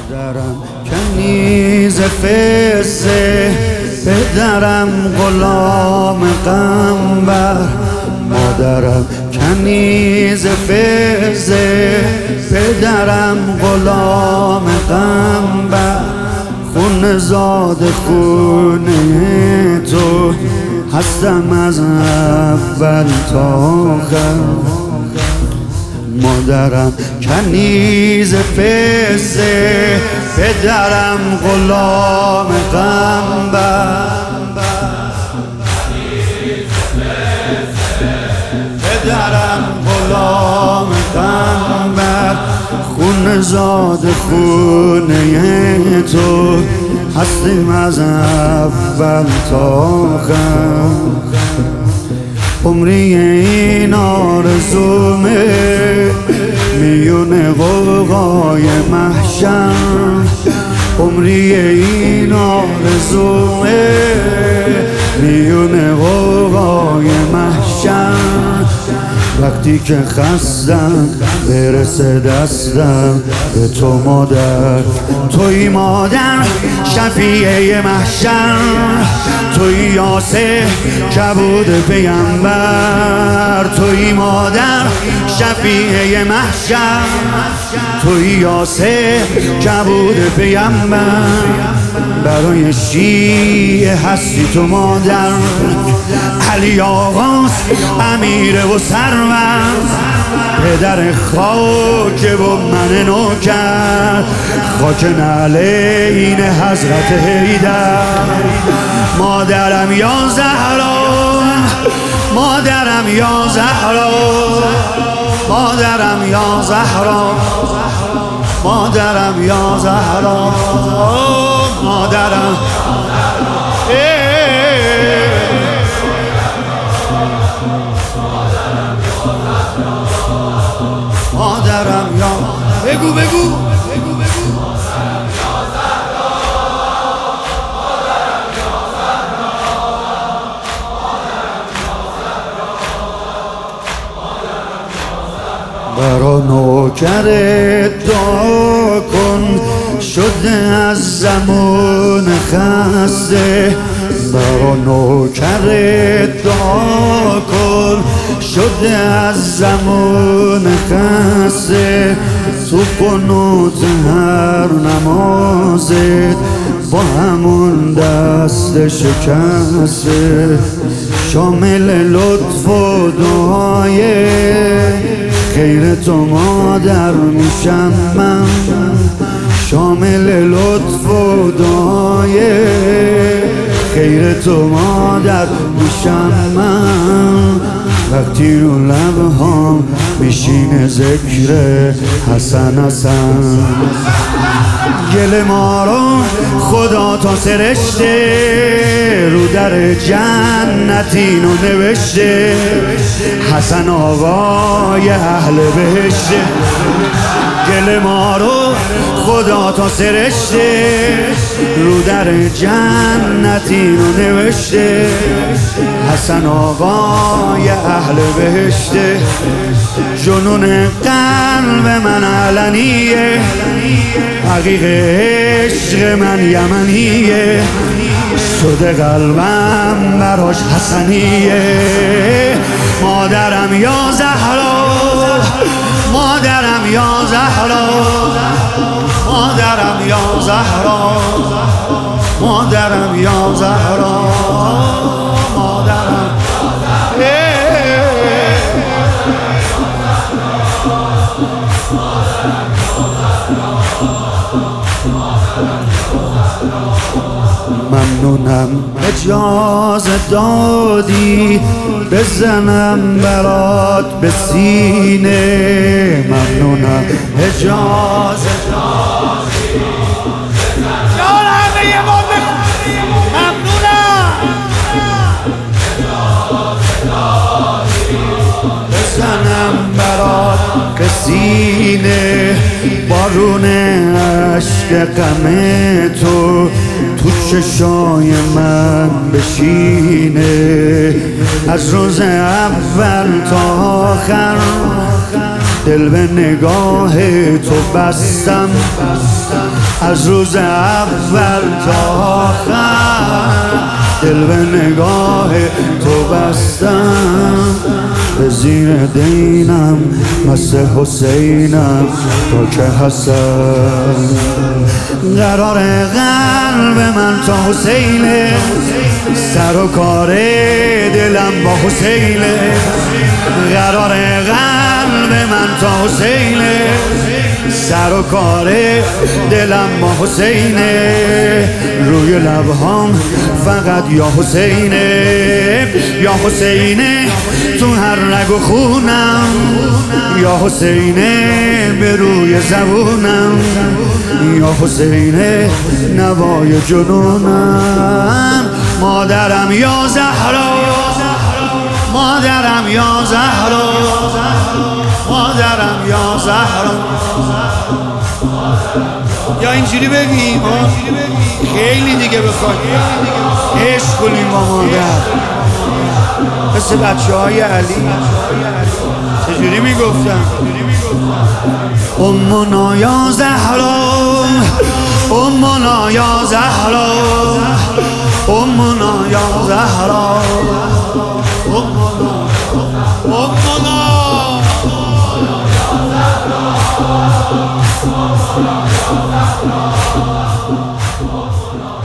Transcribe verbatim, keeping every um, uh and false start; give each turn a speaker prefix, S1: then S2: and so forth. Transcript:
S1: مادرم کنیز فسه، پدرم غلام قنبر. مادرم کنیز فسه، پدرم غلام قنبر. خون زاد خونه تو هستم از اول تا آخر. مادرم کنیز فسه، پدرم غلام قنبر. پدرم غلام قنبر. خون زاد خونه تو هستیم از اول تا آخر. عمری این آرزومه میون غوغای محشر. عمری این آرزومه میون غوغای محشر. وقتی که خستم برسه دستم به تو مادر، توی مادر شفیعه محشر. توی یاسه کبود پیامبر. توی مادر شفیعه محشر. توی یاسه کبود پیامبر. برای شیعه هستی تو مادر. علی آقاست امیره و سرور. پدر خاک و من نوکر. خاک نعلین حضرت حیدر. مادرم یا زهرا، مادرم یا زهرا، مادرم یا زهرا، مادرم یا زهرا، مادرم. مادرم یا بگو بگو برا نوکرت دعا کن، شده از زمان خسته. برا نوکرت دعا کن، شده از زمان خسته. تو قنوت هر نمازت با همون دست شکسته. شامل لطف و دعای خیر تو مادر میشم من. شامل لطف و دعای خیر تو مادر میشم من. وقتی رو لبهام میشینه ذکر حسن حسن. گل ما رو خدا تا سرشته، رو در جنت اینو نوشته. حسن آقای اهل بهشته. گل ما رو خدا تا سرشته، رو در جنت اینو نوشته. حسن آقای اهل بهشته. جنون قلب من علنیه، حقیق عشق من یمنیه. شده قلبم براش حسنیه. مادرم یا زهرا، مادرم یا زهرا، مادرم یا زهرا، مادرم یا زهرا، مادرم. ممنونم اجازه دادی بزنم برات به سینه. ممنونم اجازه دادی بزنم برات به سینه. بارون عشق غم تو تو چشای من بشینه. از روز اول تا آخر دل به نگاه تو بستم. از روز اول تا آخر دل به نگاه تو بستم، به زیر دینم مست حسینم تا که حسن. قرار قلب من تا حسینه، سر و کار دلم با حسینه. قرار قلب من تا حسینه، سر و کار دلم با حسینه. روی لبهام فقط یا حسینه، یا حسینه تو هر رگ و خونم، یا حسینه به روی زبونم، یا حسینه نوای جنونم. مادرم یا زهرا، مادرم یا زهرا، مادرم یا زهرا. یا اینجوری بگیم خیلی دیگه بخواد عشق کنیم با مادر، مثل بچه های علی. چجوری میگفتن؟ امنا یا زهرا، امنا یا زهرا، امنا یا زهرا، امنا امنا